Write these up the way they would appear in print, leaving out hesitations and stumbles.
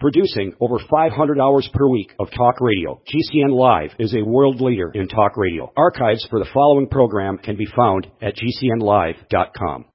Producing over 500 hours per week of talk radio, GCN Live is a world leader in talk radio. Archives for the following program can be found at GCNlive.com.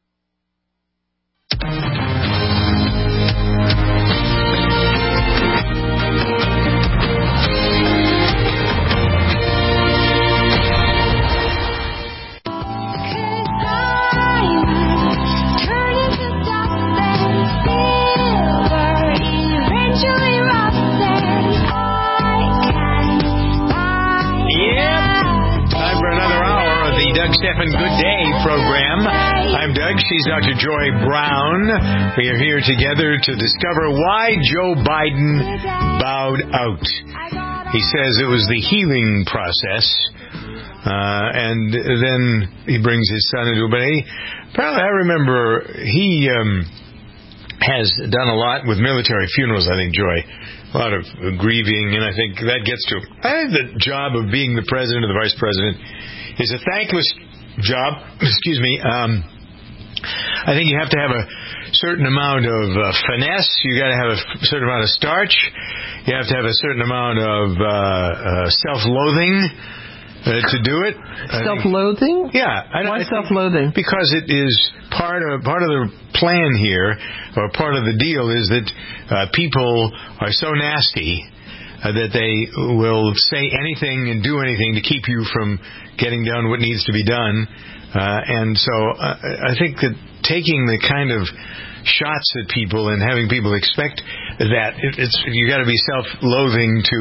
Stephan Good Day program. I'm Doug. She's Dr. Joy Brown. We are here together to discover why Joe Biden bowed out. He says it was the healing process, and then he brings his son into it. But apparently, I remember he has done a lot with military funerals, I think, Joy. A lot of grieving, and I think that gets to the job of being the president or the vice president is a thankless job. Excuse me. I think you have to have a certain amount of finesse. You got to have a certain amount of starch. You have to have a certain amount of self-loathing to do it. Self-loathing? Yeah. Why self-loathing? Because it is part of the plan here, or part of the deal, is that people are so nasty that they will say anything and do anything to keep you from getting done what needs to be done. And so I think that taking the kind of shots at people and having people expect that, you got to be self-loathing to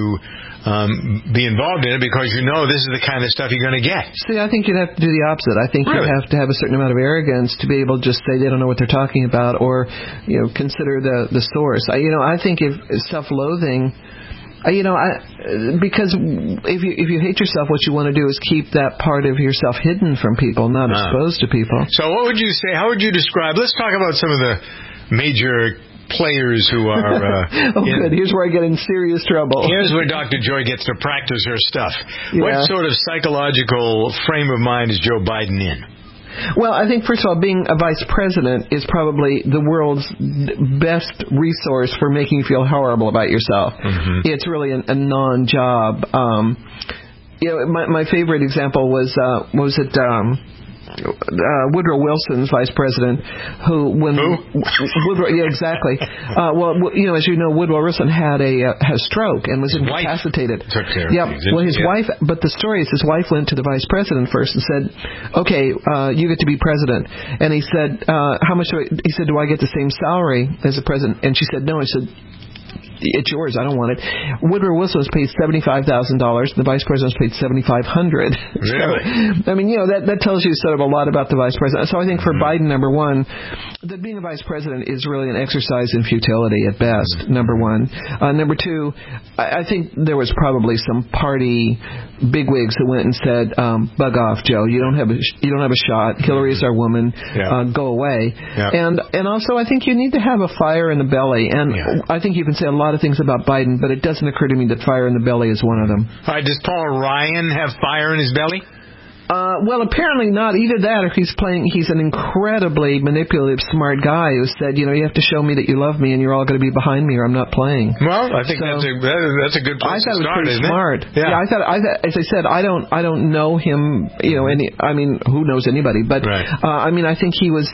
be involved in it, because you know this is the kind of stuff you're going to get. See, I think you'd have to do the opposite. I think you have to have a certain amount of arrogance to be able to just say they don't know what they're talking about, or consider the source. I think if self-loathing, because if you hate yourself, what you want to do is keep that part of yourself hidden from people, not exposed to people. So what would you say? How would you describe? Let's talk about some of the major players who are... good. Here's where I get in serious trouble. Here's where Dr. Joy gets to practice her stuff. Yeah. What sort of psychological frame of mind is Joe Biden in? Well, I think, first of all, being a vice president is probably the world's best resource for making you feel horrible about yourself. Mm-hmm. It's really a non-job. My favorite example was Woodrow Wilson's vice president, Woodrow, yeah, exactly. As you know, Woodrow Wilson had a stroke and was incapacitated. Took care of it. Well, his wife. But the story is his wife went to the vice president first and said, "Okay, you get to be president." And he said, "How much?" He said, "Do I get the same salary as the president?" And she said, "No." He said, "It's yours. I don't want it." Woodrow Wilson was paid $75,000. The vice president was paid $7,500. Really? So, that tells you sort of a lot about the vice president. So I think for Biden, number one, that being a vice president is really an exercise in futility at best. Number one. Number two, I think there was probably some party bigwigs that went and said, "Bug off, Joe. You don't have a shot. Hillary is our woman. Go away." Yeah. And also, I think you need to have a fire in the belly. And I think you can say a lot of things about Biden, but it doesn't occur to me that fire in the belly is one of them. All right, does Paul Ryan have fire in his belly? Well, apparently not. Either that, or he's an incredibly manipulative, smart guy who said, you have to show me that you love me, and you're all going to be behind me, or I'm not playing. Well, I think that's a good place to start, isn't it? I thought it was pretty smart. Yeah, I thought, as I said, I don't know him. Who knows anybody? But right. I think he was.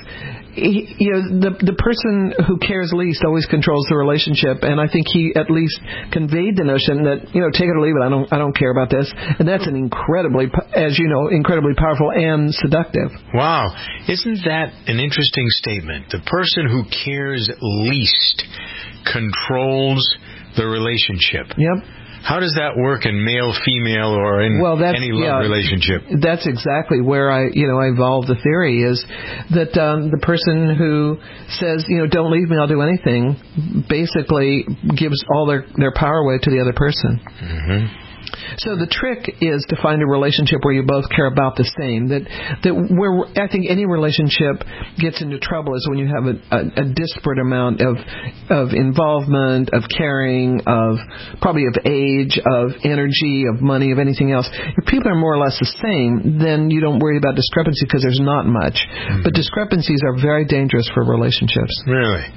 The person who cares least always controls the relationship, and I think he at least conveyed the notion that take it or leave it. I don't care about this, and that's an incredibly powerful and seductive. Wow, isn't that an interesting statement? The person who cares least controls the relationship. Yep. How does that work in male-female or in any love relationship? That's exactly where I evolved the theory, is that the person who says, don't leave me, I'll do anything, basically gives all their power away to the other person. Mm-hmm. So the trick is to find a relationship where you both care about the same. That where I think any relationship gets into trouble is when you have a disparate amount of involvement, of caring, of probably of age, of energy, of money, of anything else. If people are more or less the same, then you don't worry about discrepancy because there's not much. Mm-hmm. But discrepancies are very dangerous for relationships. Really?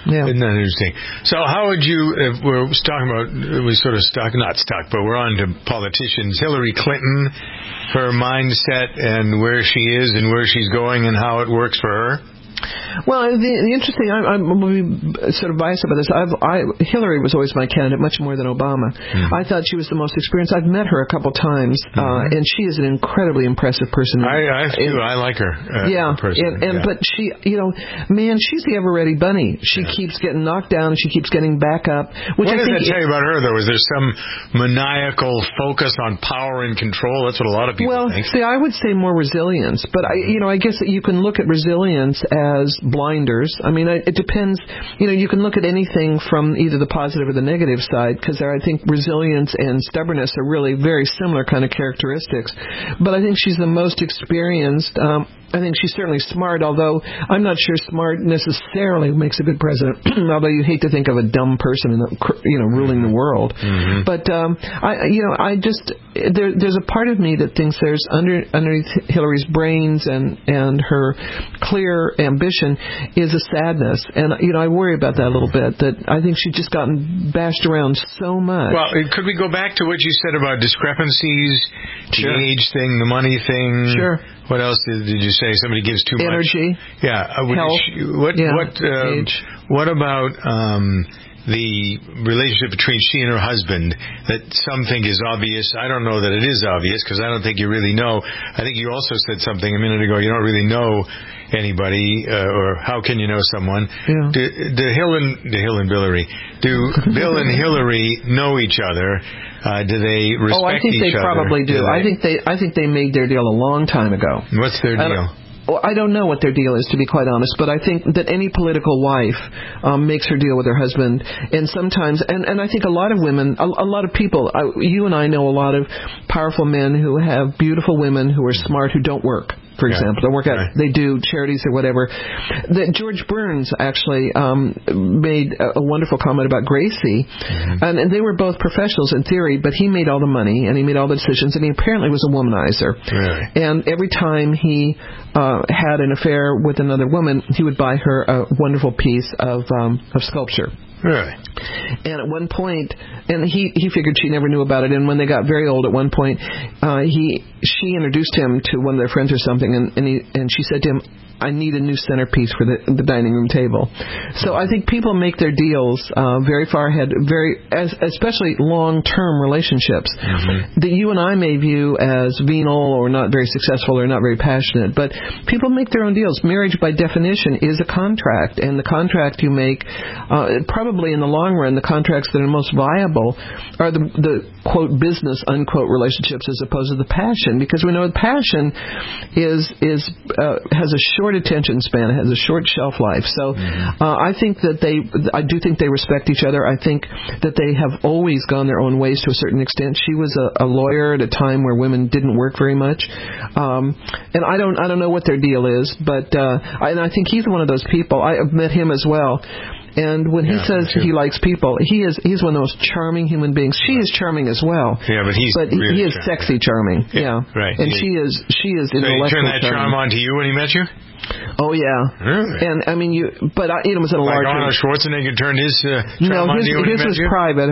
Yeah. Isn't that interesting? So how would you, if we're talking about, but we're on to politicians, Hillary Clinton, her mindset and where she is and where she's going and how it works for her? Well, the interesting, I'm sort of biased about this. Hillary was always my candidate, much more than Obama. I thought she was the most experienced. I've met her a couple times, and she is an incredibly impressive person. I like her. But she, man, she's the ever-ready bunny. She keeps getting knocked down, and she keeps getting back up. What does that tell you about her, though? Is there some maniacal focus on power and control? That's what a lot of people think. See, I would say more resilience, but I guess that you can look at resilience as blinders. I mean, it depends. You can look at anything from either the positive or the negative side, because I think resilience and stubbornness are really very similar kind of characteristics. But I think she's the most experienced. I think she's certainly smart, although I'm not sure smart necessarily makes a good president. Although you hate to think of a dumb person ruling the world. But there's a part of me that thinks there's underneath Hillary's brains and her clear ambition is a sadness, and I worry about that a little bit. That I think she's just gotten bashed around so much. Well, could we go back to what you said about discrepancies, the age thing, the money thing? Sure. What else did you say? Somebody gives too much energy. Yeah. Health. Age. What about the relationship between she and her husband that some think is obvious? I don't know that it is obvious, because I don't think you really know. I think you also said something a minute ago. You don't really know anybody, or how can you know someone? Yeah. Do Bill and Hillary know each other? Do they respect each other? I think they probably do. I think they made their deal a long time ago. What's their deal? I don't know what their deal is, to be quite honest, but I think that any political wife makes her deal with her husband, and sometimes, and I think a lot of women, a lot of people, you and I know a lot of powerful men who have beautiful women who are smart, who don't work. For example, they work out, they do charities or whatever. That George Burns actually made a wonderful comment about Gracie, and they were both professionals in theory, but he made all the money and he made all the decisions, and he apparently was a womanizer. Really? And every time he had an affair with another woman, he would buy her a wonderful piece of sculpture. Really? And at one point, and he figured she never knew about it, and when they got very old at one point, she introduced him to one of their friends or something, and she said to him, I need a new centerpiece for the dining room table. So I think people make their deals very far ahead, especially long-term relationships that you and I may view as venal or not very successful or not very passionate. But people make their own deals. Marriage, by definition, is a contract, and the contract you make, probably in the long run, the contracts that are most viable are the quote business unquote relationships as opposed to the passion, because we know the passion has a short attention span, it has a short shelf life. So I think that I do think they respect each other. I think that they have always gone their own ways to a certain extent. She was a lawyer at a time where women didn't work very much, and I don't know what their deal is, but and I think he's one of those people. I have met him as well. And when he says he likes people, he's one of the most charming human beings. She is charming as well. Yeah, but he is sexy charming. Yeah. Right. And she is intellectual. So he turned that charm on to you when he met you? Oh yeah. Really? And I mean, it was in a large. Like Arnold Schwarzenegger turned his charm on to you when he met you? His was private.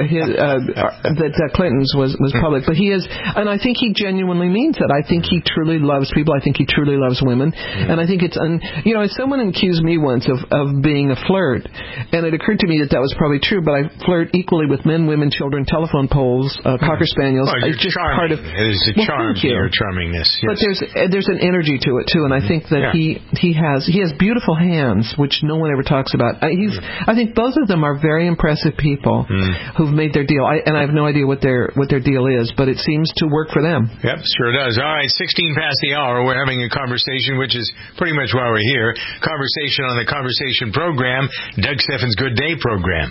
That Clinton's was public. But he is, and I think he genuinely means it. I think he truly loves people. I think he truly loves women. And I think someone accused me once of being a flirt, and it occurred to me that was probably true. But I flirt equally with men, women, children, telephone poles, cocker spaniels. Oh, it's just charming. part of. It is a charm to your charmingness. Yes. But there's an energy to it too, and I think that he has beautiful hands, which no one ever talks about. I think both of them are very impressive people who've made their deal. I have no idea what their deal is, but it seems to work for them. Yep, sure does. All right, 16 past the hour. We're having a conversation, which is pretty much why we're here. Conversation on the Conversation program, Doug Steffens' Good Day program.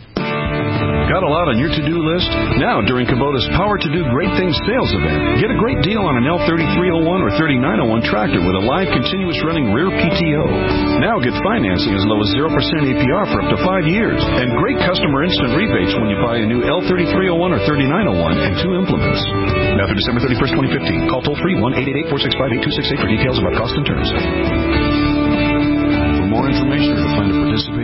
Got a lot on your to-do list? Now, during Kubota's Power to Do Great Things sales event, get a great deal on an L3301 or 3901 tractor with a live continuous running rear PTO. Now get financing as low as 0% APR for up to 5 years, and great customer instant rebates when you buy a new L3301 or 3901 and 2 implements. Now through December 31st, 2015. Call toll-free 1-888-465-8268 for details about cost and terms. For more information or to find a participating dealer,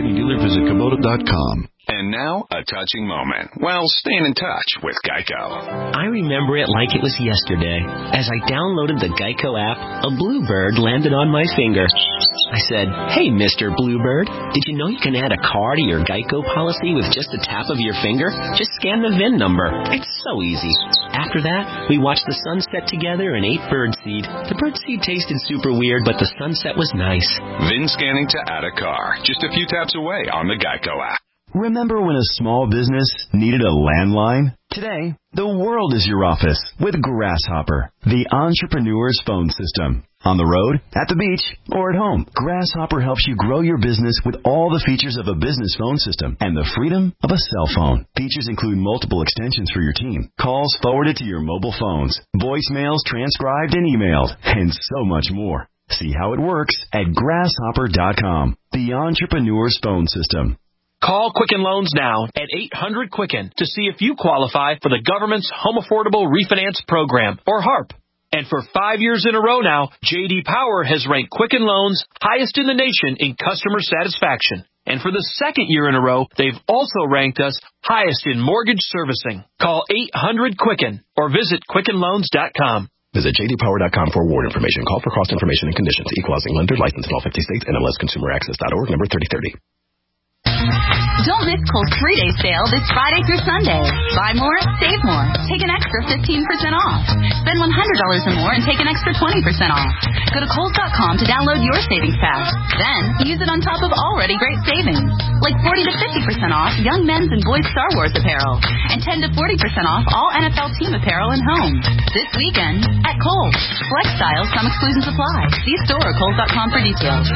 visit Kubota.com. And now, a touching moment. Well, staying in touch with Geico. I remember it like it was yesterday. As I downloaded the Geico app, a bluebird landed on my finger. I said, "Hey, Mr. Bluebird, did you know you can add a car to your Geico policy with just a tap of your finger? Just scan the VIN number. It's so easy." After that, we watched the sunset together and ate birdseed. The birdseed tasted super weird, but the sunset was nice. VIN scanning to add a car. Just a few taps away on the Geico app. Remember when a small business needed a landline? Today, the world is your office with Grasshopper, the entrepreneur's phone system. On the road, at the beach, or at home, Grasshopper helps you grow your business with all the features of a business phone system and the freedom of a cell phone. Features include multiple extensions for your team, calls forwarded to your mobile phones, voicemails transcribed and emailed, and so much more. See how it works at Grasshopper.com, the entrepreneur's phone system. Call Quicken Loans now at 800-QUICKEN to see if you qualify for the government's Home Affordable Refinance Program, or HARP. And for 5 years in a row now, J.D. Power has ranked Quicken Loans highest in the nation in customer satisfaction. And for the second year in a row, they've also ranked us highest in mortgage servicing. Call 800-QUICKEN or visit QuickenLoans.com. Visit jdpower.com for award information. Call for cost information and conditions. Equal housing lender. Licensed in all 50 states. NMLSConsumerAccess.org. Number 3030. Don't miss Kohl's 3-day sale this Friday through Sunday. Buy more, save more. Take an extra 15% off. Spend $100 or more and take an extra 20% off. Go to Kohl's.com to download your savings pass. Then use it on top of already great savings. Like 40 to 50% off young men's and boys' Star Wars apparel. And 10 to 40% off all NFL team apparel and home. This weekend at Kohl's. Select styles, some exclusions apply. See store or Kohl's.com for details.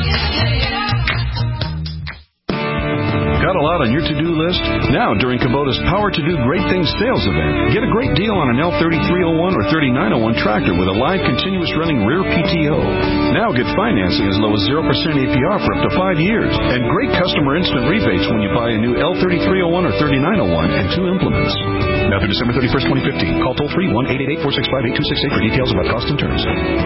Got a lot on your to-do list? Now, during Kubota's Power to Do Great Things sales event, get a great deal on an L3301 or 3901 tractor with a live continuous running rear PTO. Now get financing as low as 0% APR for up to 5 years, and great customer instant rebates when you buy a new L3301 or 3901 and 2 implements. Now through December 31st, 2015. Call toll-free 1-888-465-8268 for details about cost and terms.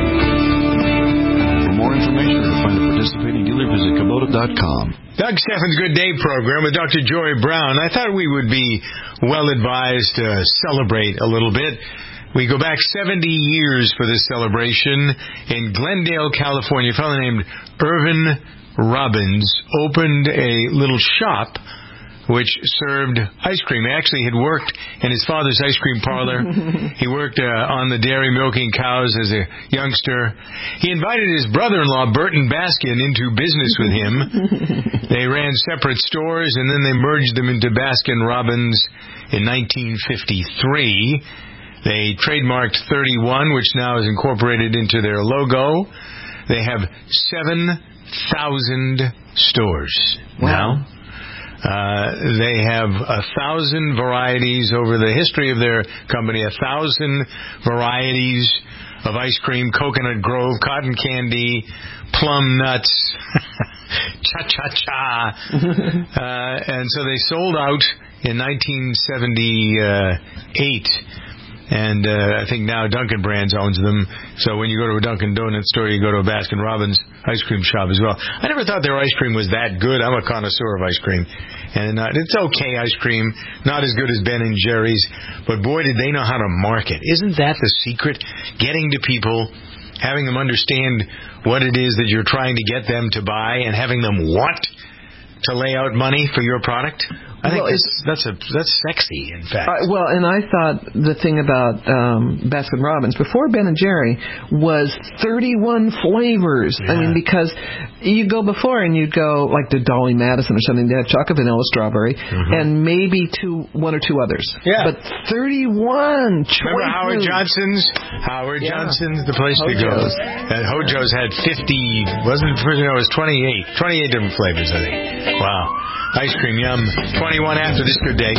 For more information or to find a participating dealer, visit Kubota.com. Doug Steffen's Good Day program with Dr. Joy Brown. I thought we would be well advised to celebrate a little bit. We go back 70 years for this celebration. In Glendale, California, a fellow named Irvin Robbins opened a little shop which served ice cream. He actually had worked in his father's ice cream parlor. He worked on the dairy milking cows as a youngster. He invited his brother-in-law, Burton Baskin, into business with him. They ran separate stores, and then they merged them into Baskin-Robbins in 1953. They trademarked 31, which now is incorporated into their logo. They have 7,000 stores now. They have 1,000 varieties over the history of their company, 1,000 varieties of ice cream, Coconut Grove, cotton candy, plum nuts, cha-cha-cha. And so they sold out in 1978. And I think now Dunkin' Brands owns them. So when you go to a Dunkin' Donuts store, you go to a Baskin-Robbins ice cream shop as well. I never thought their ice cream was that good. I'm a connoisseur of ice cream. And it's okay ice cream, not as good as Ben & Jerry's. But boy, did they know how to market. Isn't that the secret? Getting to people, having them understand what it is that you're trying to get them to buy, and having them want to lay out money for your product. I think that's sexy, in fact. And I thought the thing about Baskin-Robbins before Ben & Jerry was 31 flavors. Yeah. I mean, because you go before and you'd go like to Dolly Madison or something, they have chocolate, vanilla, strawberry, and maybe one or two others. Yeah. But 31 choices. Remember Howard Johnson's? Howard Johnson's, the place to go. And Hojo's had 50, wasn't it? No, it was 28 different flavors, I think. Wow. Ice cream, yum. 21 after this Good Day.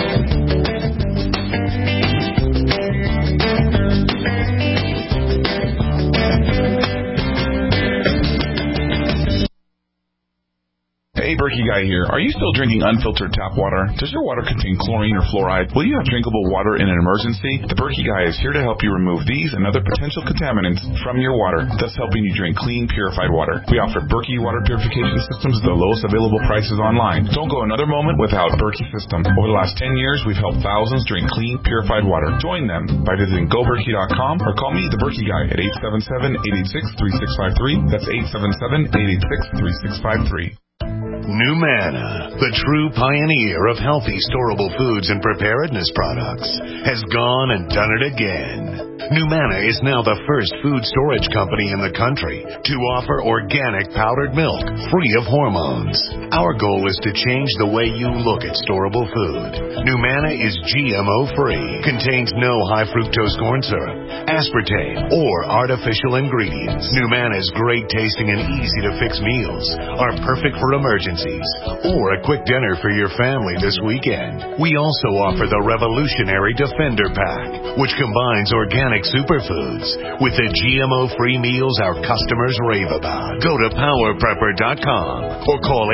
Hey, Berkey Guy here. Are you still drinking unfiltered tap water? Does your water contain chlorine or fluoride? Will you have drinkable water in an emergency? The Berkey Guy is here to help you remove these and other potential contaminants from your water, thus helping you drink clean, purified water. We offer Berkey water purification systems at the lowest available prices online. Don't go another moment without Berkey system. Over the last 10 years, we've helped thousands drink clean, purified water. Join them by visiting goberkey.com or call me, the Berkey Guy, at 877-886-3653. That's 877-886-3653. Numana, the true pioneer of healthy storable foods and preparedness products, has gone and done it again. Numana is now the first food storage company in the country to offer organic powdered milk free of hormones. Our goal is to change the way you look at storable food. Numana is GMO-free, contains no high fructose corn syrup, aspartame, or artificial ingredients. Numana's great tasting and easy to fix meals are perfect for emergencies or a quick dinner for your family this weekend. We also offer the revolutionary Defender Pack, which combines organic superfoods with the GMO-free meals our customers rave about. Go to PowerPrepper.com or call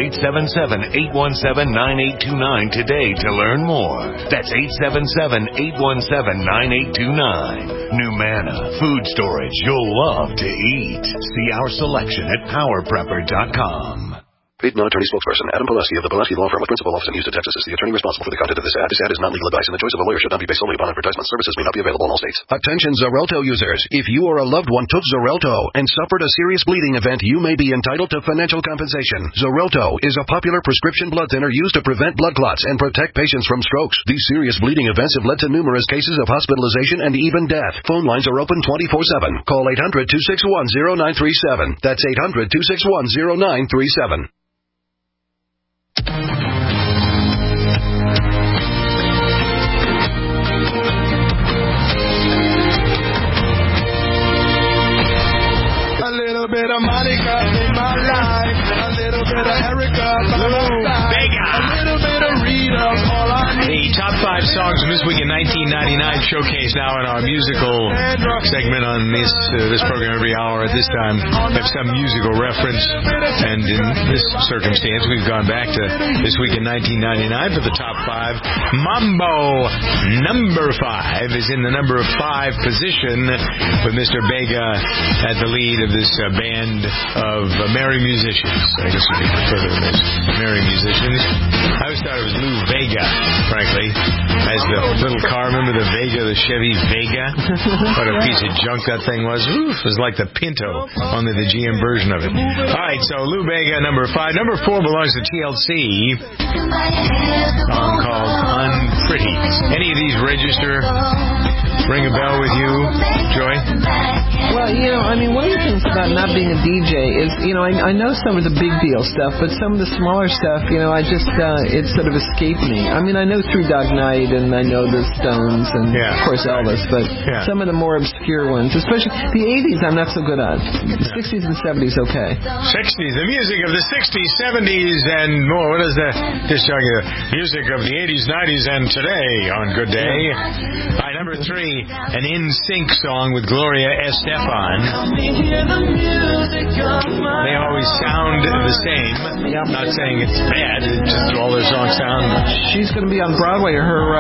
877-817-9829 today to learn more. That's 877-817-9829. Numana, food storage you'll love to eat. See our selection at PowerPrepper.com. Paid non-attorney spokesperson Adam Pulaski of the Pulaski Law Firm with principal office in Houston, Texas is the attorney responsible for the content of this ad. This ad is not legal advice, and the choice of a lawyer should not be based solely upon advertisement. Services may not be available in all states. Attention Xarelto users. If you or a loved one took Xarelto and suffered a serious bleeding event, you may be entitled to financial compensation. Xarelto is a popular prescription blood thinner used to prevent blood clots and protect patients from strokes. These serious bleeding events have led to numerous cases of hospitalization and even death. Phone lines are open 24/7. Call 800-261-0937. That's 800-261-0937. A little bit of Monica in my life, a little bit of Erica by my side, a little bit of Rita, all I need. The top 5 songs from this week in 1999 showcase now in our musical segment on this program every hour at this time. We have some musical reference, and in this circumstance, we've gone back to this week in 1999 for the top 5. Mambo number 5 is in the number 5 position with Mr. Vega at the lead of this band of merry musicians. I guess we could refer to them as merry musicians. I always thought it was Lou Vega, frankly, as the little car. Remember the Vega, the Chevy Vega? What a piece of junk that thing was. Oof, it was like the Pinto, only the GM version of it. All right, so Lou Vega, number 5. Number 4 belongs to TLC. A song called Unpretty. Any of these register? Ring a bell with you, Joy? Well, one of the things about not being a DJ is, I know some of the big deal stuff, but some of the smaller stuff, I just, it sort of escaped me. I mean, I know Three Dog Night, and I know the Stones, and of course Elvis, but some of the more obscure ones, especially the 80s, I'm not so good at. The 60s and 70s, okay. 60s, the music of the 60s, 70s, and more. What is that? Just talking the music of the 80s, 90s, and today on Good Day. All right, number 3. An NSYNC song with Gloria Estefan. They always sound the same. I'm not saying it's bad. It's just all their songs sound. She's going to be on Broadway.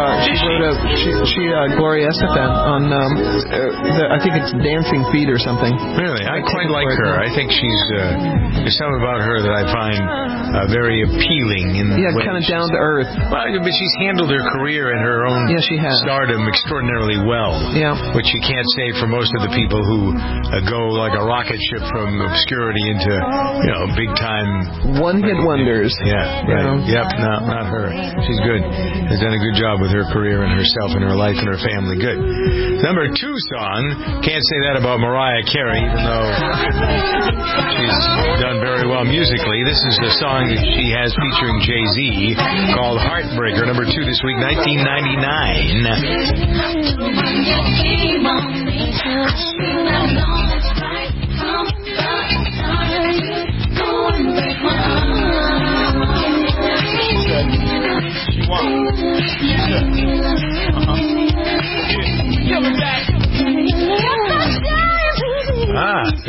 Gloria Estefan on I think it's Dancing Feet or something. Really, I quite like her. I think there's something about her that I find very appealing. Kind of down to earth. Well, but she's handled her career and her own stardom extraordinarily well. Which you can't say for most of the people who go like a rocket ship from obscurity into, big time one-hit wonders. Yeah, right. Yep, no, not her. She's good. Has done a good job with her career and herself and her life and her family. Good. Number 2 song. Can't say that about Mariah Carey, even though she's done very well musically. This is the song that she has featuring Jay-Z called Heartbreaker. Number 2 this week, 1999.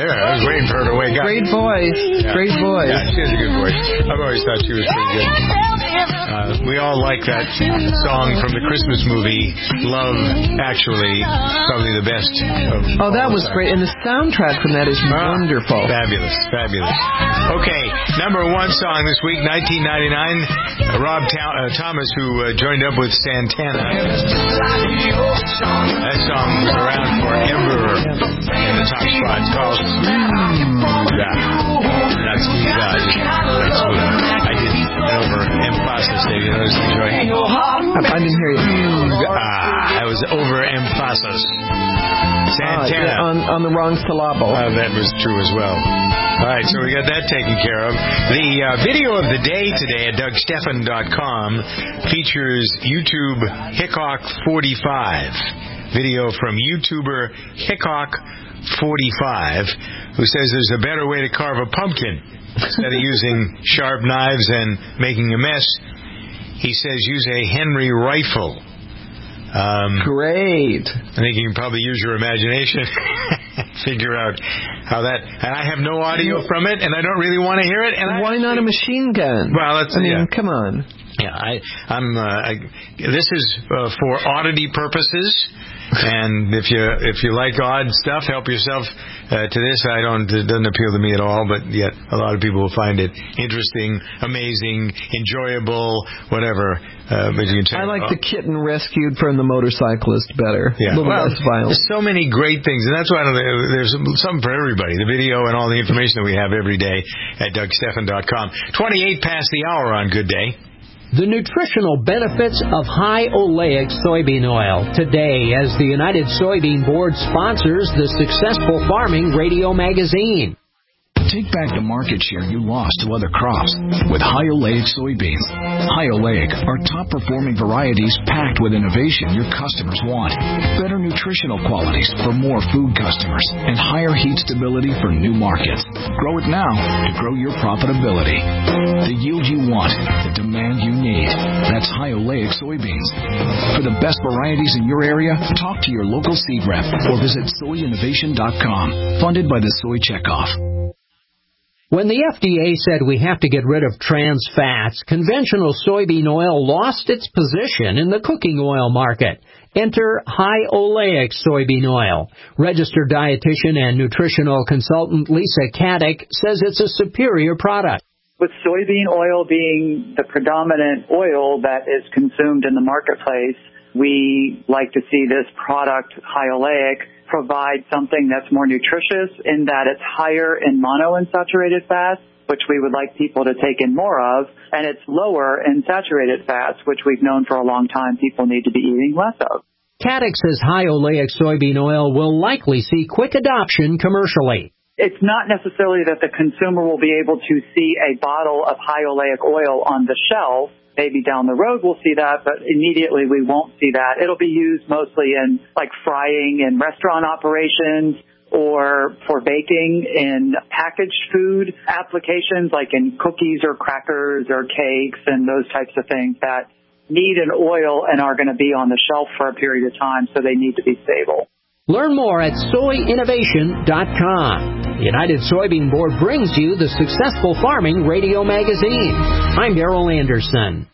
there. I was waiting for her to wake up. Great voice. Yeah. Great voice. Yeah, she has a good voice. I've always thought she was pretty good. We all like that song from the Christmas movie, Love Actually, probably the best of that was great. And the soundtrack from that is wonderful. Fabulous, fabulous. Okay, number one song this week, 1999, Rob Thomas, who joined up with Santana. That song was around forever in the top spot. It's called That's smooth. I did over emphasis. Did you notice the joy? I didn't hear you. I was over emphasis. Santana. On the wrong syllable. That was true as well. All right, so we got that taken care of. The video of the day today at DougStephan.com features YouTube Hickok45. Video from YouTuber Hickok45, who says there's a better way to carve a pumpkin. Instead of using sharp knives and making a mess, he says use a Henry rifle. Great. I think you can probably use your imagination, figure out how that. And I have no audio from it, and I don't really want to hear it. And why not a machine gun? Well, come on. Yeah, this is for oddity purposes. And if you like odd stuff, help yourself to this. It doesn't appeal to me at all, but yet a lot of people will find it interesting, amazing, enjoyable, whatever. But you can check I like the kitten rescued from the motorcyclist better. Yeah. A little less violent. There's so many great things, and that's why there's something for everybody. The video and all the information that we have every day at DougStephan.com. 28 past the hour on Good Day. The nutritional benefits of high oleic soybean oil today as the United Soybean Board sponsors the Successful Farming Radio Magazine. Take back the market share you lost to other crops with high oleic soybeans. High oleic are top-performing varieties packed with innovation your customers want. Better nutritional qualities for more food customers and higher heat stability for new markets. Grow it now to grow your profitability. The yield you want, the demand you need. That's high oleic soybeans. For the best varieties in your area, talk to your local seed rep or visit soyinnovation.com. Funded by the Soy Checkoff. When the FDA said we have to get rid of trans fats, conventional soybean oil lost its position in the cooking oil market. Enter high oleic soybean oil. Registered dietitian and nutritional consultant Lisa Caddick says it's a superior product. With soybean oil being the predominant oil that is consumed in the marketplace, we like to see this product, high oleic, provide something that's more nutritious in that it's higher in monounsaturated fats, which we would like people to take in more of, and it's lower in saturated fats, which we've known for a long time people need to be eating less of. Caddick says high oleic soybean oil will likely see quick adoption commercially. It's not necessarily that the consumer will be able to see a bottle of high oleic oil on the shelf. Maybe down the road we'll see that, but immediately we won't see that. It'll be used mostly in like frying in restaurant operations or for baking in packaged food applications like in cookies or crackers or cakes and those types of things that need an oil and are going to be on the shelf for a period of time, so they need to be stable. Learn more at soyinnovation.com. The United Soybean Board brings you the Successful Farming Radio Magazine. I'm Darrell Anderson.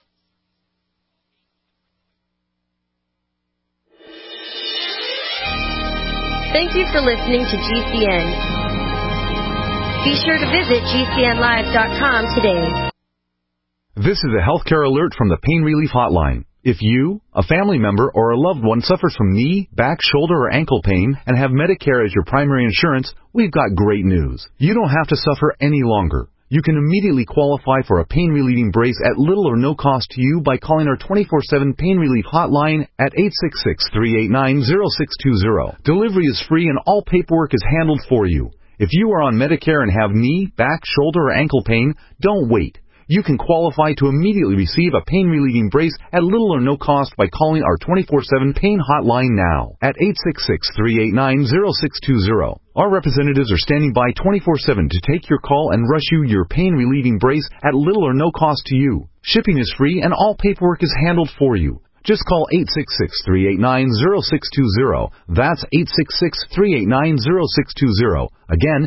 Thank you for listening to GCN. Be sure to visit GCNlive.com today. This is a healthcare alert from the Pain Relief Hotline. If you, a family member, or a loved one suffers from knee, back, shoulder, or ankle pain and have Medicare as your primary insurance, we've got great news. You don't have to suffer any longer. You can immediately qualify for a pain-relieving brace at little or no cost to you by calling our 24/7 Pain Relief Hotline at 866-389-0620. Delivery is free and all paperwork is handled for you. If you are on Medicare and have knee, back, shoulder, or ankle pain, don't wait. You can qualify to immediately receive a pain-relieving brace at little or no cost by calling our 24/7 Pain Hotline now at 866-389-0620. Our representatives are standing by 24/7 to take your call and rush you your pain-relieving brace at little or no cost to you. Shipping is free and all paperwork is handled for you. Just call 866-389-0620. That's 866-389-0620. Again,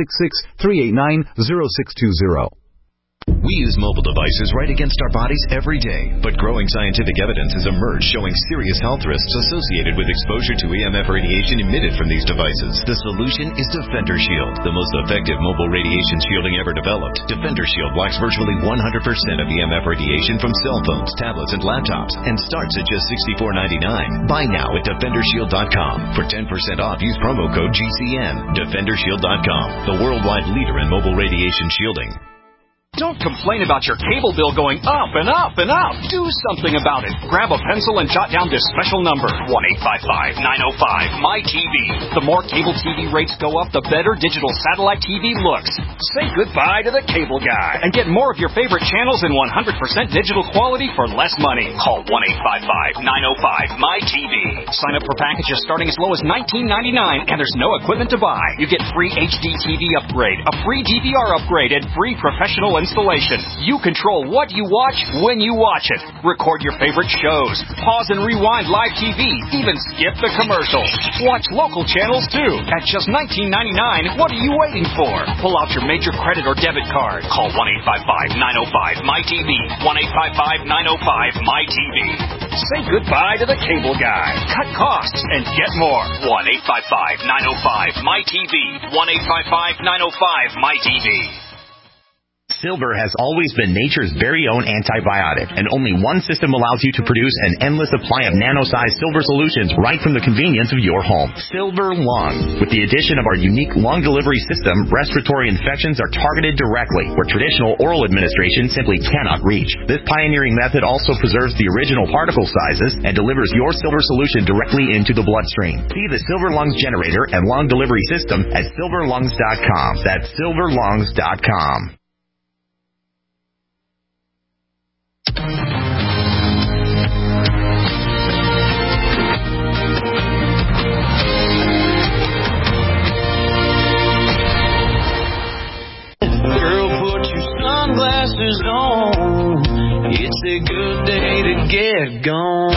866-389-0620. We use mobile devices right against our bodies every day, but growing scientific evidence has emerged showing serious health risks associated with exposure to EMF radiation emitted from these devices. The solution is Defender Shield, the most effective mobile radiation shielding ever developed. Defender Shield blocks virtually 100% of EMF radiation from cell phones, tablets, and laptops, and starts at just $64.99. Buy now at DefenderShield.com. For 10% off, use promo code GCN. DefenderShield.com, the worldwide leader in mobile radiation shielding. Don't complain about your cable bill going up and up and up. Do something about it. Grab a pencil and jot down this special number, 1-855-905-MY-TV. The more cable TV rates go up, the better digital satellite TV looks. Say goodbye to the cable guy and get more of your favorite channels in 100% digital quality for less money. Call 1-855-905-MY-TV. Sign up for packages starting as low as $19.99, and there's no equipment to buy. You get free HD TV upgrade, a free DVR upgrade, and free professional installation. You control what you watch when you watch it. Record your favorite shows. Pause and rewind live TV. Even skip the commercials. Watch local channels too. At just $19.99, what are you waiting for? Pull out your major credit or debit card. Call 1-855-905-MY-TV. 1-855-905-MY-TV. Say goodbye to the cable guy. Cut costs and get more. 1-855-905-MY-TV. 1-855-905-MY-TV. Silver has always been nature's very own antibiotic, and only one system allows you to produce an endless supply of nano-sized silver solutions right from the convenience of your home. Silver Lung. With the addition of our unique lung delivery system, respiratory infections are targeted directly, where traditional oral administration simply cannot reach. This pioneering method also preserves the original particle sizes and delivers your silver solution directly into the bloodstream. See the Silver Lungs generator and lung delivery system at silverlungs.com. That's silverlungs.com. Girl, put your sunglasses on. It's a good day to get gone.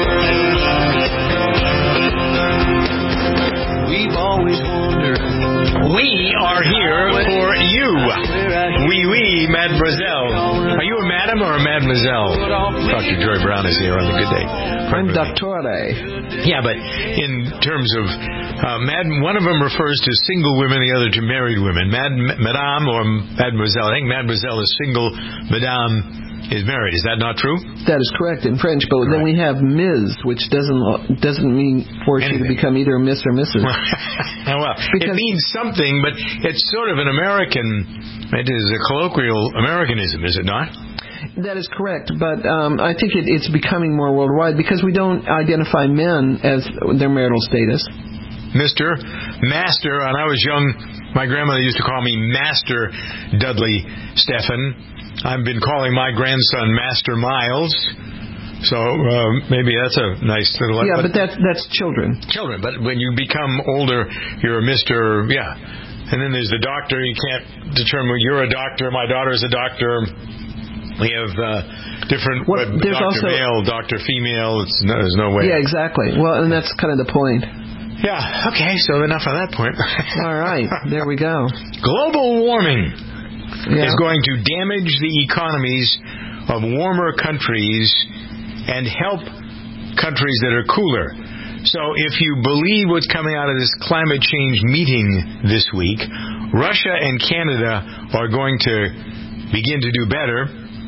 We've always wondered. We are here for you. Oui, mademoiselle. Are you a madam or a mademoiselle? Dr. Joy Brown is here on the Good Day. I'm Doctore. Yeah, but in terms of one of them refers to single women, the other to married women. Madame or mademoiselle. I think mademoiselle is single, madame is married. Is that not true? That is correct in French, but then we have Ms., which doesn't mean force you to become either a Miss or Mrs. Well, it means something, but it's sort of an American. It is a colloquial Americanism, is it not? That is correct, but I think it's becoming more worldwide because we don't identify men as their marital status. Mr., Master, when I was young, my grandmother used to call me Master Dudley Stephan. I've been calling my grandson Master Miles, so maybe that's a nice little... Yeah, but that's children. Children, but when you become older, you're a Mr., yeah. And then there's the doctor. You can't determine you're a doctor, my daughter's a doctor. We have different there's doctor also, male, doctor female. There's no way. Yeah, exactly. Well, and that's kind of the point. Yeah, okay, so enough on that point. All right, there we go. Global warming is going to damage the economies of warmer countries and help countries that are cooler. So if you believe what's coming out of this climate change meeting this week, Russia and Canada are going to begin to do better,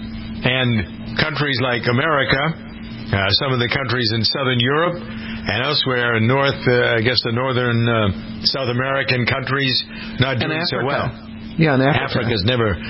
and countries like America, some of the countries in southern Europe and elsewhere in the northern South American countries not doing so well. Yeah, and Africa's,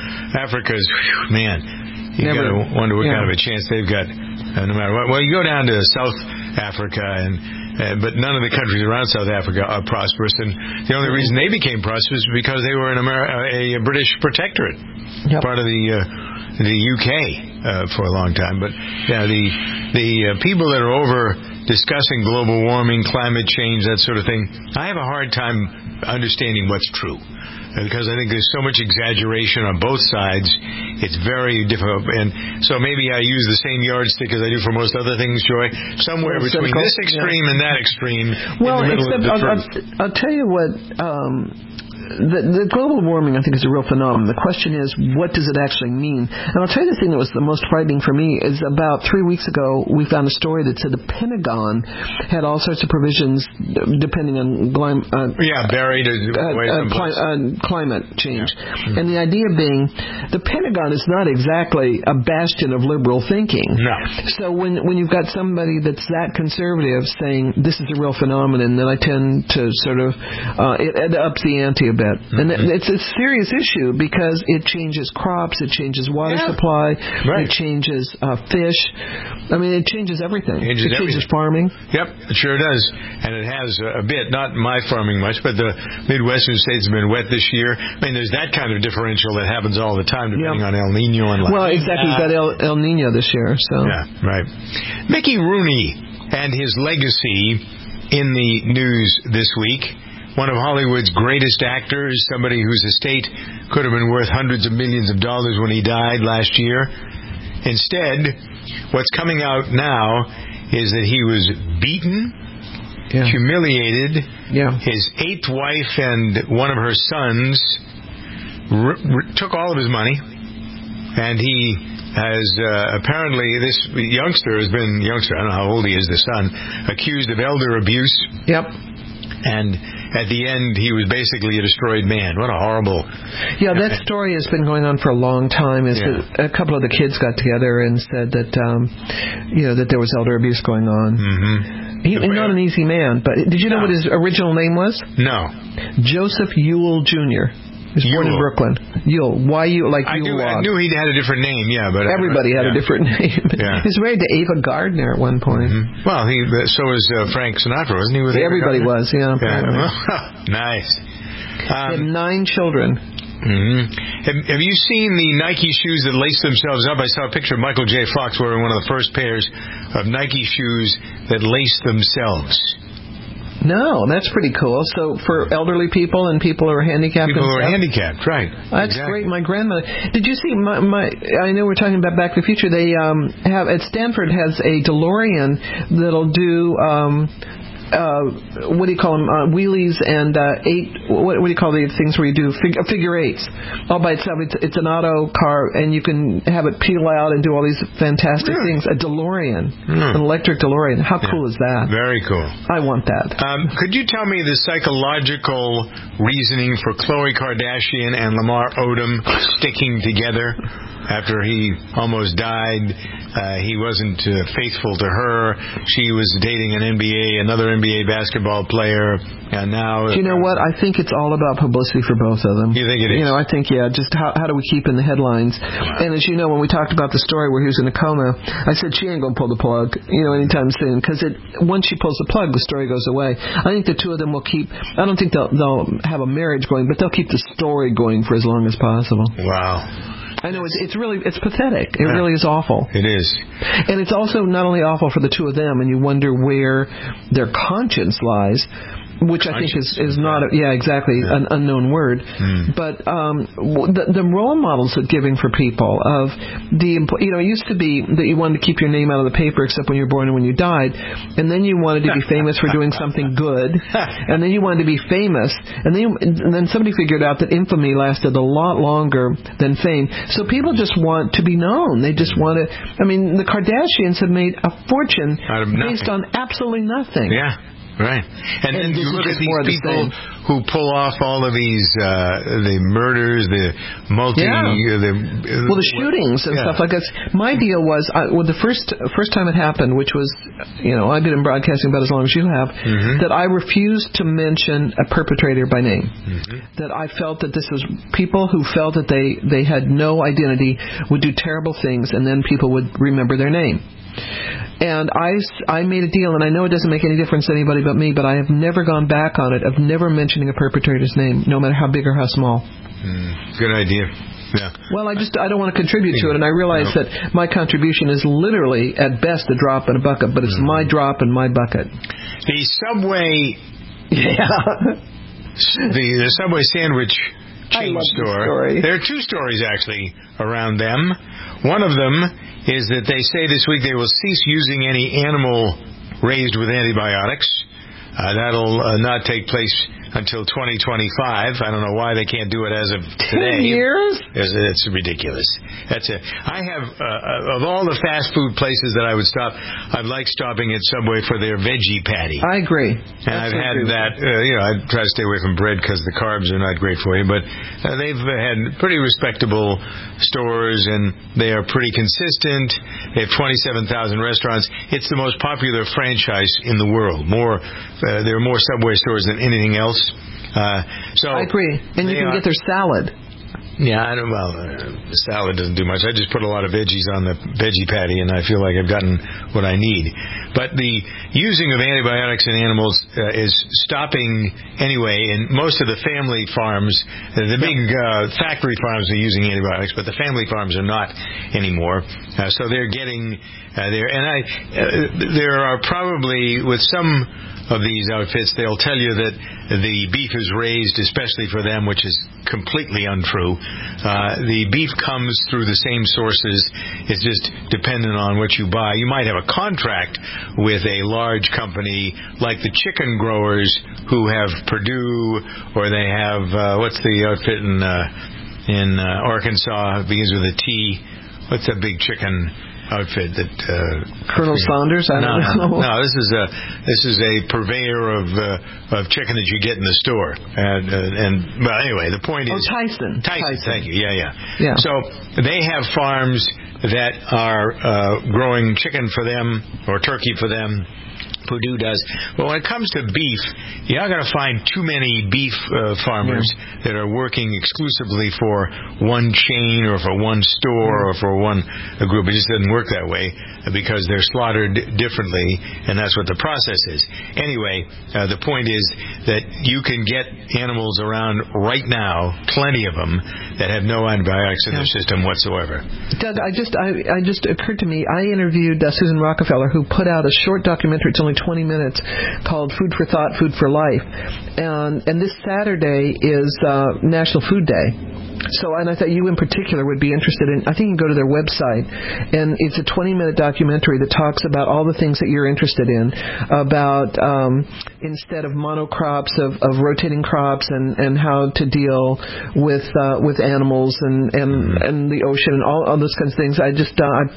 man, you got to wonder what kind of a chance they've got no matter what. Well, you go down to South Africa, but none of the countries around South Africa are prosperous, and the only reason they became prosperous is because they were a British protectorate, part of the UK for a long time. But yeah, the people that are over discussing global warming, climate change, that sort of thing, I have a hard time understanding what's true. Because I think there's so much exaggeration on both sides, it's very difficult. And so maybe I use the same yardstick as I do for most other things, Joy. Somewhere between this extreme and that extreme. Well, in the middle of I'll tell you what. The global warming, I think, is a real phenomenon. The question is, what does it actually mean? And I'll tell you the thing that was the most frightening for me is about 3 weeks ago, we found a story that said the Pentagon had all sorts of provisions depending on buried climate change. Yeah. And the idea being, the Pentagon is not exactly a bastion of liberal thinking. No. So when you've got somebody that's that conservative saying this is a real phenomenon, then I tend to sort of it ups the ante a bit. And it's a serious issue because it changes crops, it changes water supply, it changes fish. I mean, it changes everything. It changes farming. Yep, it sure does. And it has a bit, not my farming much, but the Midwestern states have been wet this year. I mean, there's that kind of differential that happens all the time depending on El Nino and La Nina. Well, exactly. You've got El Nino this year. So. Yeah, right. Mickey Rooney and his legacy in the news this week. One of Hollywood's greatest actors, somebody whose estate could have been worth hundreds of millions of dollars when he died last year. Instead, what's coming out now is that he was beaten, humiliated. His 8th wife and one of her sons took all of his money, and he has apparently, this youngster, I don't know how old he is, the son, accused of elder abuse. And at the end, he was basically a destroyed man. What a horrible... Yeah, that story has been going on for a long time. That a couple of the kids got together and said that, that there was elder abuse going on. Mm-hmm. He's not an easy man, but did you know what his original name was? No. Joseph Ewell Jr. He was born in Brooklyn. Ewell. Y-U, like Ewell. I knew he had a different name, but... Everybody had a different name. He was married to Ava Gardner at one point. Mm-hmm. Well, so was Frank Sinatra, wasn't he? Everybody was, Nice. He had 9 children. Mm-hmm. Have you seen the Nike shoes that lace themselves up? I saw a picture of Michael J. Fox wearing one of the first pairs of Nike shoes that lace themselves. No, that's pretty cool. So for elderly people and people who are handicapped. People who are handicapped, right. That's great. My grandmother. Did you see my I know we're talking about Back to the Future. They have at Stanford has a DeLorean that'll do what do you call them? Wheelies and what do you call the things where you do figure eights all by itself? It's an auto car, and you can have it peel out and do all these fantastic things. A DeLorean, an electric DeLorean. How cool is that? Very cool. I want that. Could you tell me the psychological reasoning for Khloe Kardashian and Lamar Odom sticking together after he almost died? He wasn't faithful to her. She was dating another NBA basketball player, and now... Do you know what? I think it's all about publicity for both of them. You think it is? I think, just how do we keep in the headlines? And as you know, when we talked about the story where he was in a coma, I said she ain't going to pull the plug, anytime soon, because once she pulls the plug, the story goes away. I think the two of them will keep... I don't think they'll have a marriage going, but they'll keep the story going for as long as possible. Wow. I know, it's pathetic. It really is awful. It is. And it's also not only awful for the two of them, and you wonder where their conscience lies, which I think is not an unknown word. But the role models it's giving for people of it used to be that you wanted to keep your name out of the paper except when you were born and when you died, and then you wanted to be famous for doing something good, and then you wanted to be famous, and then somebody figured out that infamy lasted a lot longer than fame. So people just want to be known. They just want to. I mean, the Kardashians have made a fortune based on absolutely nothing. Yeah. Right. And then you look at these people who pull off all of these, the murders, the the shootings and stuff like that. My deal was, the first time it happened, which was, I've been in broadcasting about as long as you have, that I refused to mention a perpetrator by name. That I felt that this was people who felt that they had no identity would do terrible things, and then people would remember their name. And I made a deal, and I know it doesn't make any difference to anybody but me, but I have never gone back on it of never mentioning a perpetrator's name, no matter how big or how small. Good idea. Yeah. Well, I don't want to contribute to it, and I realize that my contribution is literally, at best, a drop in a bucket, but it's my drop in my bucket. The Subway... the Subway sandwich chain store. There are two stories, actually, around them. One of them is that they say this week they will cease using any animal raised with antibiotics. That'll not take place until 2025. I don't know why they can't do it as of today. 10 years? It's ridiculous. I have, of all the fast food places that I would stop, I'd like stopping at Subway for their veggie patty. I agree. And I've had that, I try to stay away from bread because the carbs are not great for you, but they've had pretty respectable stores, and they are pretty consistent. They have 27,000 restaurants. It's the most popular franchise in the world. There are more Subway stores than anything else. So I agree. And you can get their salad. Yeah, the salad doesn't do much. I just put a lot of veggies on the veggie patty, and I feel like I've gotten what I need. But the using of antibiotics in animals is stopping anyway, and most of the family farms, the big factory farms are using antibiotics, but the family farms are not anymore. So they're getting there. And there are probably, with some of these outfits, they'll tell you that the beef is raised especially for them, which is completely untrue. The beef comes through the same sources. It's just dependent on what you buy. You might have a contract with a large company like the chicken growers who have Purdue, or they have what's the outfit in Arkansas? It begins with a T. What's that big chicken outfit that Colonel Saunders? I don't know. No, this is a purveyor of chicken that you get in the store. And well, anyway, the point is Tyson. Thank you. Yeah. So they have farms that are growing chicken for them or turkey for them. Purdue does. But when it comes to beef, you're not going to find too many beef farmers that are working exclusively for one chain or for one store or for one group. It just doesn't work that way because they're slaughtered differently, and that's what the process is. Anyway, the point is that you can get animals around right now, plenty of them, that have no antibiotics in their system whatsoever. Doug, I just occurred to me, I interviewed Susan Rockefeller, who put out a short documentary. It's only 20 minutes, called Food for Thought, Food for Life. And this Saturday is National Food Day. So, and I thought you in particular would be interested in, I think you can go to their website, and it's a 20-minute documentary that talks about all the things that you're interested in, about instead of monocrops, of rotating crops, and how to deal with animals and the ocean and all those kinds of things. I just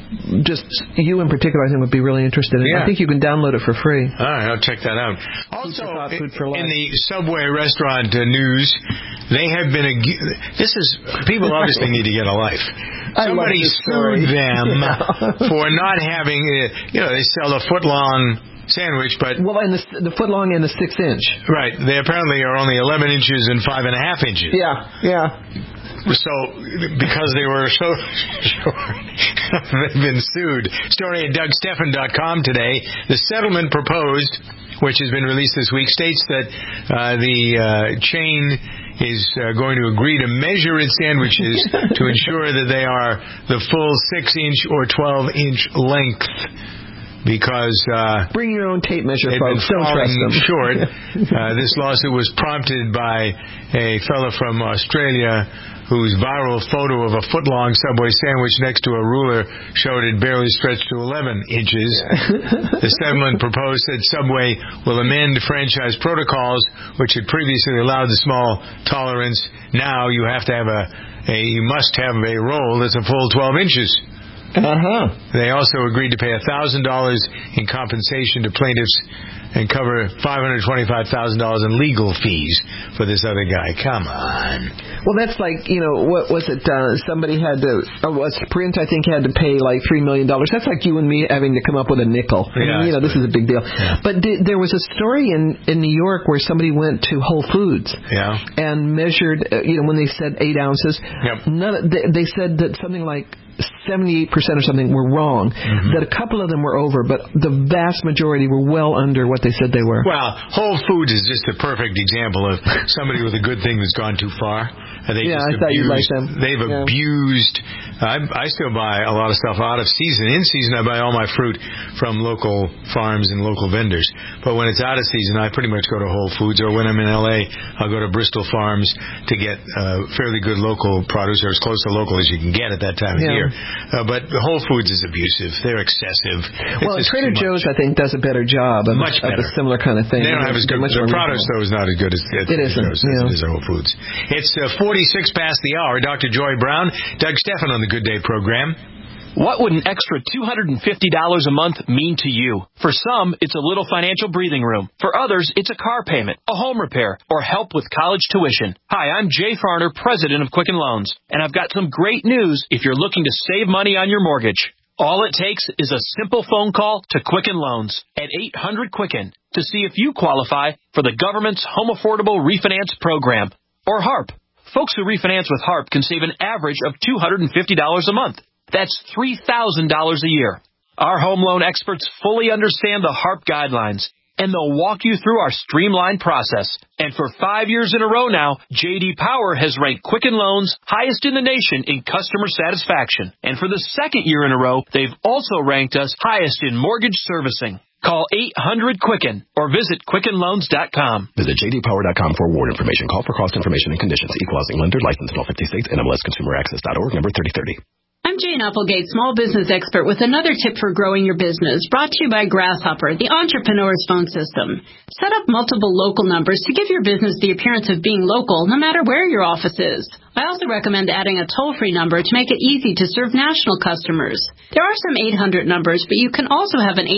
you in particular, I think, would be really interested in. I think you can download it for free. All right, I'll check that out. Also, in the Subway restaurant news, they have been people obviously need to get a life. Somebody sued them for not having, they sell a foot-long sandwich, but... Well, and the foot-long and the 6-inch. Right. They apparently are only 11 inches and 5.5 inches. Yeah. So, because they were so short, they've been sued. Story at DougStephan.com today. The settlement proposed, which has been released this week, states that the chain is going to agree to measure its sandwiches to ensure that they are the full 6-inch or 12-inch length. Because bring your own tape measure, folks. Don't trust them. Short. This lawsuit was prompted by a fellow from Australia whose viral photo of a foot-long Subway sandwich next to a ruler showed it barely stretched to 11 inches. The settlement proposed that Subway will amend franchise protocols, which had previously allowed the small tolerance. Now you have to have you must have a roll that's a full 12 inches. They also agreed to pay $1,000 in compensation to plaintiffs and cover $525,000 in legal fees for this other guy. Come on. Well, that's like, what was it? Somebody had to, Sprint, I think, had to pay like $3 million. That's like you and me having to come up with a nickel. This is a big deal. Yeah. But there was a story in New York where somebody went to Whole Foods and measured, when they said 8 ounces, they said that something like 78% or something were wrong. That a couple of them were over, but the vast majority were well under what they said they were. Well, Whole Foods is just a perfect example of somebody with a good thing that's gone too far. I thought you'd like them. They've abused. I still buy a lot of stuff out of season. In season, I buy all my fruit from local farms and local vendors. But when it's out of season, I pretty much go to Whole Foods. Or when I'm in L.A., I'll go to Bristol Farms to get fairly good local produce, or as close to local as you can get at that time of year. But Whole Foods is abusive. They're excessive. Well, Trader Joe's, I think, does a better job of a similar kind of thing. They don't have as good. Their produce, though, is not as good as Trader Joe's as Whole Foods. It's 46 past the hour. Dr. Joy Brown, Doug Stephan on the Good Day program. What would an extra $250 a month mean to you? For some, it's a little financial breathing room. For others, it's a car payment, a home repair, or help with college tuition. Hi, I'm Jay Farner, president of Quicken Loans, and I've got some great news if you're looking to save money on your mortgage. All it takes is a simple phone call to Quicken Loans at 800-QUICKEN to see if you qualify for the government's Home Affordable Refinance Program, or HARP. Folks who refinance with HARP can save an average of $250 a month. That's $3,000 a year. Our home loan experts fully understand the HARP guidelines, and they'll walk you through our streamlined process. And for 5 years in a row now, J.D. Power has ranked Quicken Loans highest in the nation in customer satisfaction. And for the second year in a row, they've also ranked us highest in mortgage servicing. Call 800-QUICKEN or visit QuickenLoans.com. Visit jdpower.com for award information. Call for cost information and conditions. Equal housing lender. Licensed in all 50 states. NMLSConsumerAccess.org. Number 3030. I'm Jane Applegate, small business expert, with another tip for growing your business, brought to you by Grasshopper, the entrepreneur's phone system. Set up multiple local numbers to give your business the appearance of being local, no matter where your office is. I also recommend adding a toll-free number to make it easy to serve national customers. There are some 800 numbers, but you can also have an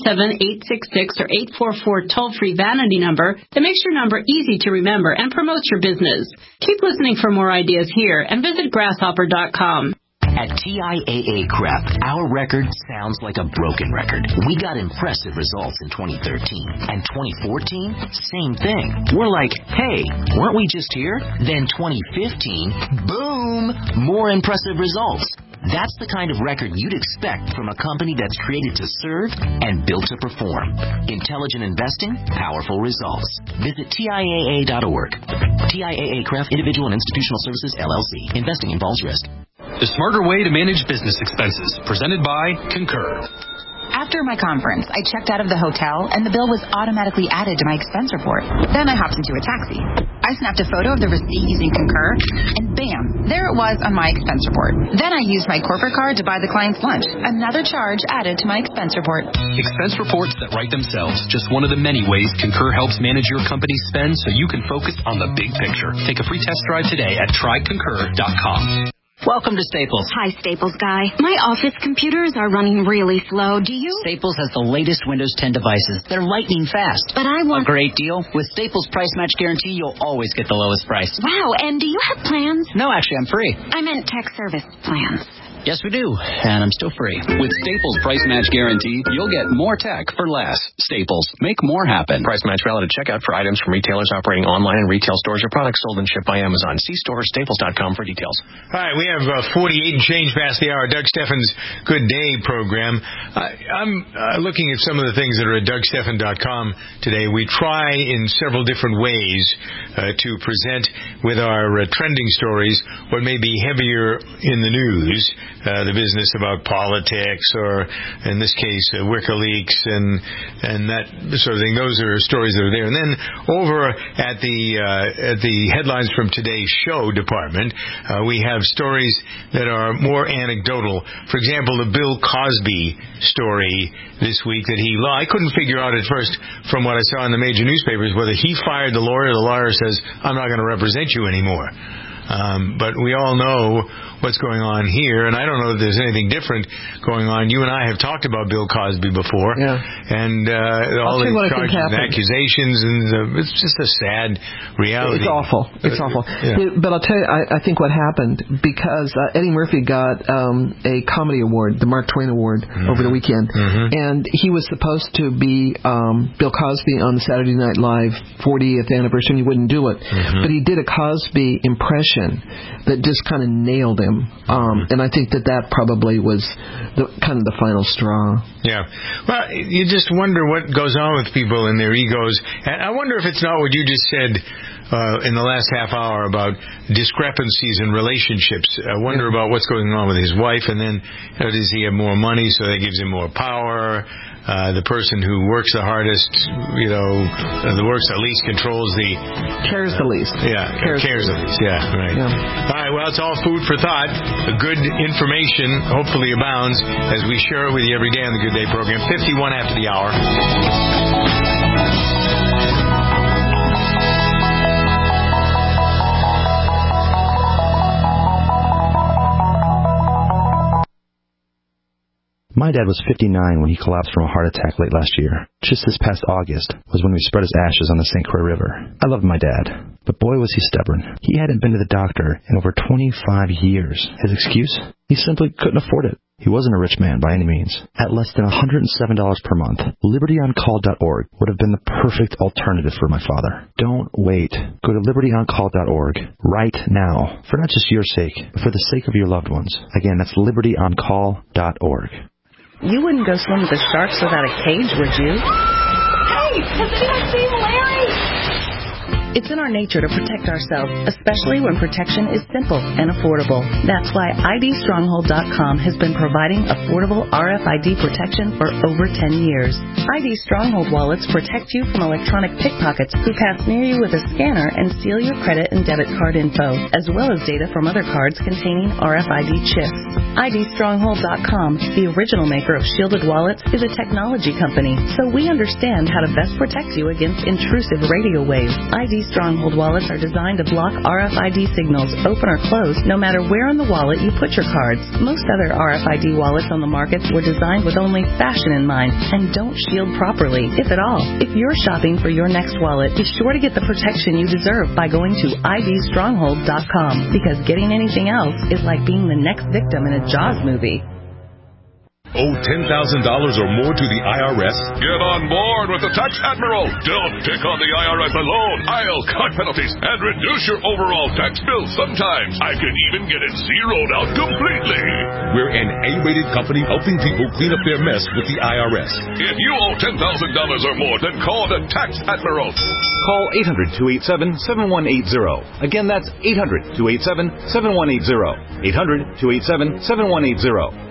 877-866 or 844 toll-free vanity number that makes your number easy to remember and promotes your business. Keep listening for more ideas here and visit grasshopper.com. At TIAA CREP, our record sounds like a broken record. We got impressive results in 2013. And 2014, same thing. We're like, hey, weren't we just here? Then 2015, boom, more impressive results. That's the kind of record you'd expect from a company that's created to serve and built to perform. Intelligent investing, powerful results. Visit TIAA.org. TIAA CREF, Individual and Institutional Services, LLC. Investing involves risk. The smarter way to manage business expenses, presented by Concur. After my conference, I checked out of the hotel, and the bill was automatically added to my expense report. Then I hopped into a taxi. I snapped a photo of the receipt using Concur, and bam, there it was on my expense report. Then I used my corporate card to buy the client's lunch. Another charge added to my expense report. Expense reports that write themselves. Just one of the many ways Concur helps manage your company's spend so you can focus on the big picture. Take a free test drive today at tryconcur.com. Welcome to Staples. Hi, Staples guy. My office computers are running really slow. Do you? Staples has the latest Windows 10 devices. They're lightning fast. But I want... A great deal. With Staples Price Match Guarantee, you'll always get the lowest price. Wow, and do you have plans? No, actually, I'm free. I meant tech service plans. Yes, we do. And I'm still free. With Staples Price Match Guarantee, you'll get more tech for less. Staples. Make more happen. Price match valid at checkout for items from retailers operating online and retail stores or products sold and shipped by Amazon. See store or staples.com for details. All right, we have 48 and change past the hour. Doug Stephan's Good Day program. I'm looking at some of the things that are at DougStephan.com today. We try in several different ways to present with our trending stories what may be heavier in the news. The business about politics, or in this case, WikiLeaks and that sort of thing. Those are stories that are there. And then over at the headlines from today's show department, we have stories that are more anecdotal. For example, the Bill Cosby story this week that I couldn't figure out at first from what I saw in the major newspapers whether he fired the lawyer. The lawyer says, I'm not going to represent you anymore. But we all know what's going on here, and I don't know if there's anything different going on. You and I have talked about Bill Cosby before, and all these charges and accusations, and it's just a sad reality. It's awful. It's awful. Yeah. But I'll tell you, I think what happened, because Eddie Murphy got a comedy award, the Mark Twain Award, over the weekend, and he was supposed to be Bill Cosby on the Saturday Night Live 40th anniversary, and he wouldn't do it. But he did a Cosby impression injection that just kind of nailed him. And I think that probably was the final straw. Yeah. Well, you just wonder what goes on with people and their egos. And I wonder if it's not what you just said in the last half hour about discrepancies in relationships. I wonder about what's going on with his wife, and then does he have more money, so that gives him more power? The person who works the hardest, the works the least controls the... Cares the least. Yeah, cares the least. Yeah, right. Yeah. All right, well, it's all food for thought. Good information hopefully abounds as we share it with you every day on the Good Day program. 51 after the hour. My dad was 59 when he collapsed from a heart attack late last year. Just this past August was when we spread his ashes on the St. Croix River. I loved my dad, but boy was he stubborn. He hadn't been to the doctor in over 25 years. His excuse? He simply couldn't afford it. He wasn't a rich man by any means. At less than $107 per month, LibertyOnCall.org would have been the perfect alternative for my father. Don't wait. Go to LibertyOnCall.org right now, for not just your sake, but for the sake of your loved ones. Again, that's LibertyOnCall.org. You wouldn't go swim with the sharks without a cage, would you? Hey, has anyone seen Larry? It's in our nature to protect ourselves, especially when protection is simple and affordable. That's why IDStronghold.com has been providing affordable RFID protection for over 10 years. ID Stronghold wallets protect you from electronic pickpockets who pass near you with a scanner and steal your credit and debit card info, as well as data from other cards containing RFID chips. IDStronghold.com, the original maker of shielded wallets, is a technology company, so we understand how to best protect you against intrusive radio waves. ID Stronghold wallets are designed to block RFID signals, open or close, no matter where in the wallet you put your cards. Most other RFID wallets on the market were designed with only fashion in mind and don't shield properly, if at all. If you're shopping for your next wallet, be sure to get the protection you deserve by going to IDStronghold.com, because getting anything else is like being the next victim in a Jaws movie. Owe $10,000 or more to the IRS? Get on board with the Tax Admiral. Don't pick on the IRS alone. I'll cut penalties and reduce your overall tax bill. Sometimes I can even get it zeroed out completely. We're an A-rated company helping people clean up their mess with the IRS. If you owe $10,000 or more, then call the Tax Admiral. Call 800-287-7180. Again, that's 800-287-7180. 800-287-7180.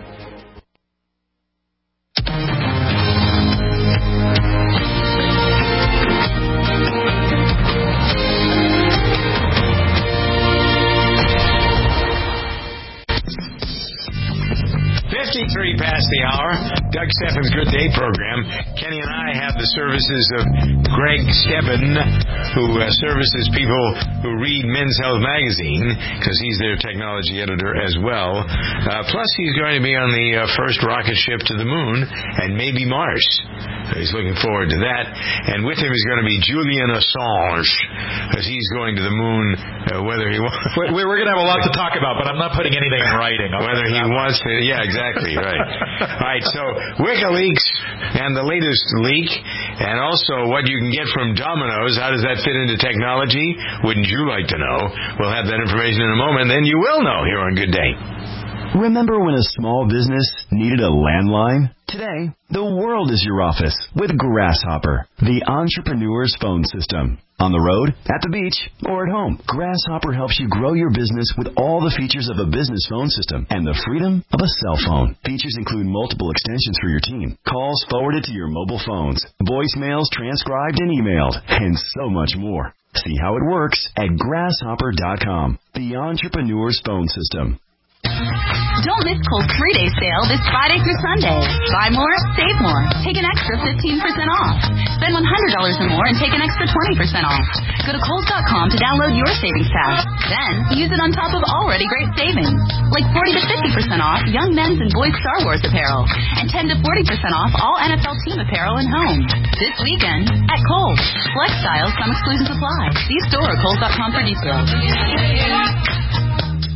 Past the hour, Doug Stephan's Good Day program. Kenny and I have the services of Greg Stebbin, who services people who read Men's Health magazine, because he's their technology editor as well. Plus, he's going to be on the first rocket ship to the moon and maybe Mars. He's looking forward to that. And with him is going to be Julian Assange, because he's going to the moon, whether he wants. We're going to have a lot to talk about, but I'm not putting anything in writing. Whether he wants to. Yeah, exactly. Right. All right, so WikiLeaks and the latest leak, and also what you can get from Domino's. How does that fit into technology? Wouldn't you like to know? We'll have that information in a moment, then you will know here on Good Day. Remember when a small business needed a landline? Today, the world is your office with Grasshopper, the entrepreneur's phone system. On the road, at the beach, or at home, Grasshopper helps you grow your business with all the features of a business phone system and the freedom of a cell phone. Features include multiple extensions for your team, calls forwarded to your mobile phones, voicemails transcribed and emailed, and so much more. See how it works at Grasshopper.com, the entrepreneur's phone system. Don't miss Kohl's 3-day sale this Friday through Sunday. Buy more, save more. Take an extra 15% off. Spend $100 or more and take an extra 20% off. Go to Kohl's.com to download your savings pass. Then use it on top of already great savings. Like 40 to 50% off young men's and boys' Star Wars apparel. And 10 to 40% off all NFL team apparel and home. This weekend at Kohl's. Flex styles, some exclusions apply. See store or Kohl's.com for details.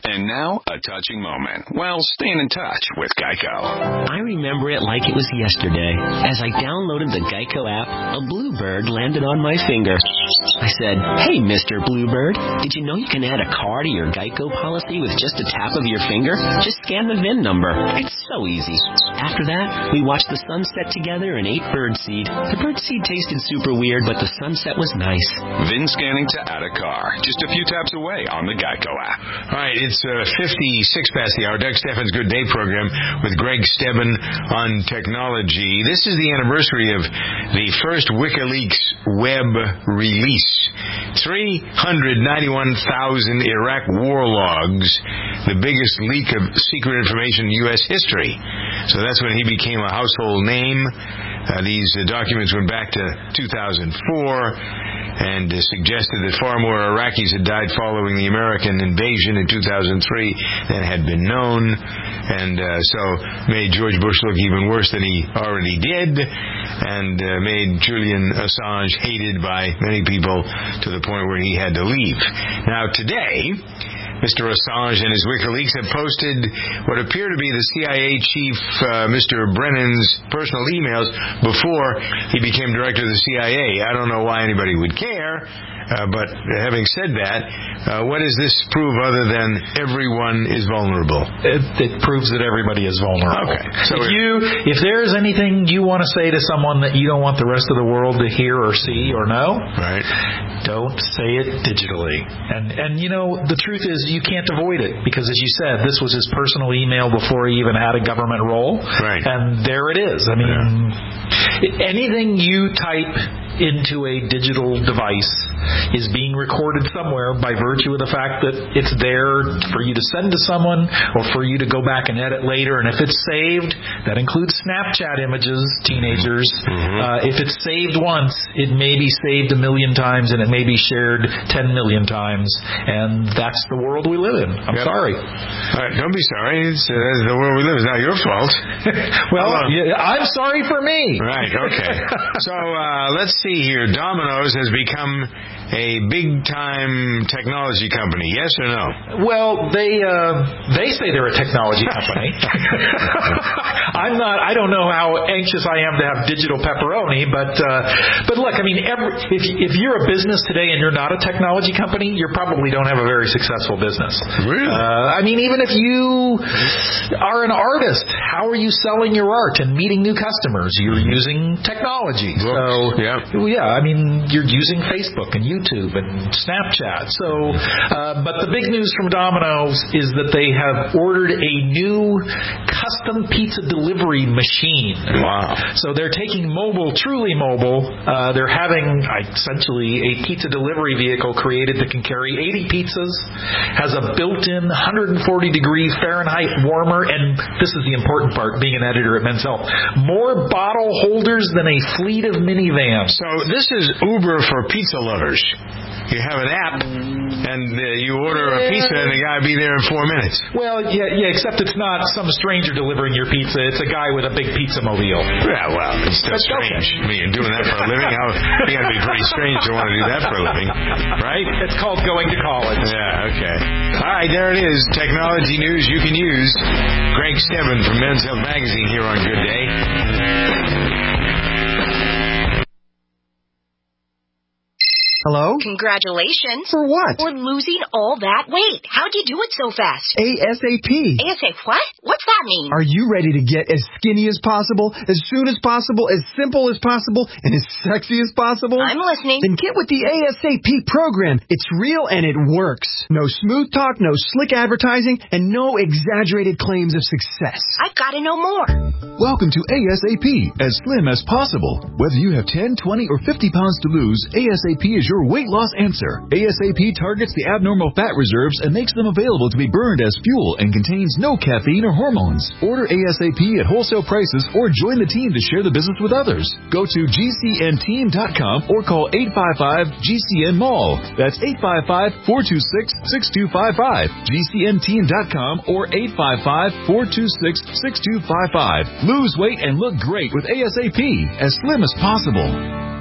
And now, a touching moment while staying in touch with Geico. I remember it like it was yesterday. As I downloaded the Geico app, a bluebird landed on my finger. I said, "Hey, Mr. Bluebird, did you know you can add a car to your Geico policy with just a tap of your finger? Just scan the VIN number. It's so easy." After that, we watched the sunset together and ate birdseed. The birdseed tasted super weird, but the sunset was nice. VIN scanning to add a car. Just a few taps away on the Geico app. All right, it's 56 past the hour. Doug Stephan's Good Day program with Greg Stebbin on technology. This is the anniversary of the first WikiLeaks web release. 391,000 Iraq war logs, the biggest leak of secret information in U.S. history. So that's when he became a household name. These documents went back to 2004 and suggested that far more Iraqis had died following the American invasion in 2003 than had been known, and so made George Bush look even worse than he already did, and made Julian Assange hated by many people to the point where he had to leave. Now today, Mr. Assange and his WikiLeaks have posted what appear to be the CIA chief, Mr. Brennan's personal emails before he became director of the CIA. I don't know why anybody would care, but having said that, what does this prove other than everyone is vulnerable? It proves that everybody is vulnerable. Okay. So if there's anything you want to say to someone that you don't want the rest of the world to hear or see or know, right, don't say it digitally. And you know, the truth is you can't avoid it because, as you said, this was his personal email before he even had a government role. Right. And there it is. I mean, anything you type into a digital device is being recorded somewhere by virtue of the fact that it's there for you to send to someone or for you to go back and edit later. And if it's saved, that includes Snapchat images, teenagers. If it's saved once, it may be saved 1 million times and it may be shared 10 million times. And that's the world we live in. I'm sorry. All right, don't be sorry. It's the world we live in. It's not your fault. Well, I'm sorry for me. Right, okay. So let's see here. Domino's has become a big-time technology company, yes or no? Well, they say they're a technology company. I don't know how anxious I am to have digital pepperoni, but look, I mean, if you're a business today and you're not a technology company, you probably don't have a very successful business. Really? I mean, even if you are an artist, how are you selling your art and meeting new customers? You're using technology. Books. So, I mean, you're using Facebook and YouTube and Snapchat. So, but the big news from Domino's is that they have ordered a new custom pizza delivery machine. Wow. So they're taking truly mobile. They're having essentially a pizza delivery vehicle created that can carry 80 pizzas, has a built-in 140-degree Fahrenheit warmer, and this is the important part, being an editor at Men's Health, more bottle holders than a fleet of minivans. So this is Uber for pizza lovers. You have an app, and you order a pizza, and the guy will be there in 4 minutes. Well, yeah, except it's not some stranger delivering your pizza. It's a guy with a big pizza mobile. Yeah, well, it's still strange. I mean, you're doing that for a living? You got to be pretty strange to want to do that for a living, right? It's called going to college. Yeah, okay. All right, there it is. Technology news you can use. Greg Stebbin from Men's Health Magazine here on Good Day. Hello? Congratulations. For what? For losing all that weight. How'd you do it so fast? ASAP. ASAP what? What's that mean? Are you ready to get as skinny as possible, as soon as possible, as simple as possible, and as sexy as possible? I'm listening. Then get with the ASAP program. It's real and it works. No smooth talk, no slick advertising, and no exaggerated claims of success. I've got to know more. Welcome to ASAP, as slim as possible. Whether you have 10, 20, or 50 pounds to lose, ASAP is your weight loss answer. ASAP targets the abnormal fat reserves and makes them available to be burned as fuel and contains no caffeine or hormones. Order ASAP at wholesale prices or join the team to share the business with others. Go to GCNteam.com or call 855-GCN-MALL. That's 855-426-6255. GCNteam.com or 855-426-6255. Lose weight and look great with ASAP, as slim as possible.